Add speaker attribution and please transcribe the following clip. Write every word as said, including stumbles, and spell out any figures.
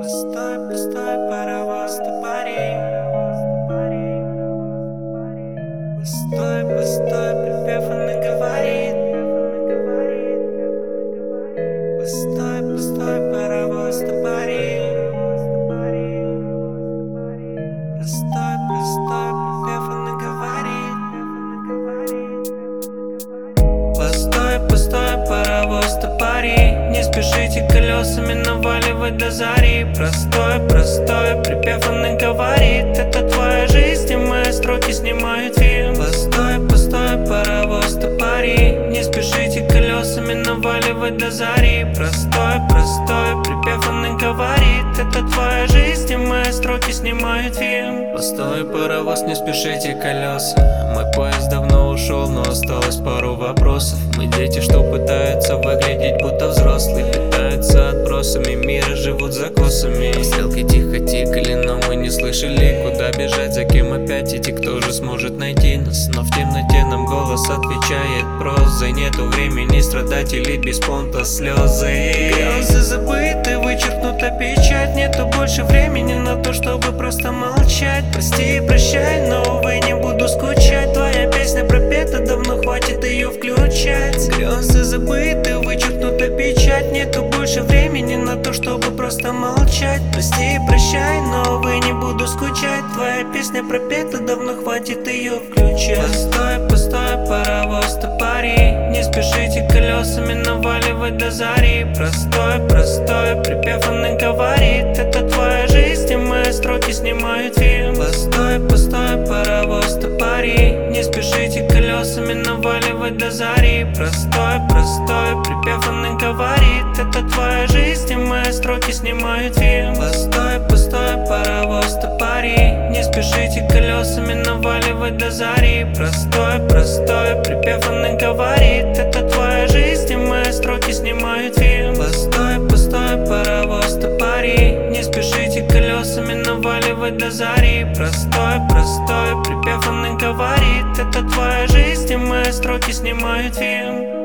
Speaker 1: Пустой, пустой паровоз топорей. Пустой, пустой припев он и говорит. Пустой, пустой паровоз топорей. Пустой, пустой припев он и говорит. Пустой, пустой паровоз топорей. Не спешите колесами наваливать до зари. Простой, простой припев он и говорит. Это твоя жизнь, и мои строки снимают фильм. Пустой, пустой паровоз топорей. Не спешите колесами наваливать до зари. Простой, простой припев он и говорит. Это твоя жизнь, и мои строки снимают фильм. Пустой паровоз, не спешите колеса. Мой поезд давно ушел, но осталось пару вопросов. Мы дети, что пытаются выглядеть будто взрослые. Питаются отбросами мира, живут за косами. Стрелки тихо тикали, но мы не слышали, куда бежать, за кем опять идти, кто же сможет найти нас. Но в темноте нам голос отвечает прозой. Нету времени страдать или без понта слезы. Грезы забыты, вычеркнута печать. Нету больше времени на то, чтобы просто молчать. Прости и прощай, но увы не буду скучать. Твоя песня пропета, давно хватит ее включать. Грезы забыты, вычеркнута печать. Нету больше времени на то, чтобы просто молчать. Прости и прощай, но увы не буду скучать. Твоя песня пропета, давно хватит ее включать. Пустой, пустой паровоз топорей. Не спешите колесами наваливать до зари. Простой, простой припев он и говорит. Это твоя жизнь, и мои строки снимают фильм. Пустой, пустой паровоз топорей. Не спешите колесами наваливать до зари. Простой, простой припев он и говорит. Это твоя жизнь, и мои строки снимают фильм. Пустой, пустой паровоз топорей. Не спешите колесами наваливать до зари. Простой, простой припев он и говорит. Это твоя жизнь, и мои строки снимают фильм. Пустой, пустой паровоз топорей. Не спешите колесами наваливать до зари. Простой, простой припев он и говорит. Это твоя жизнь, и мои строки снимают фильм.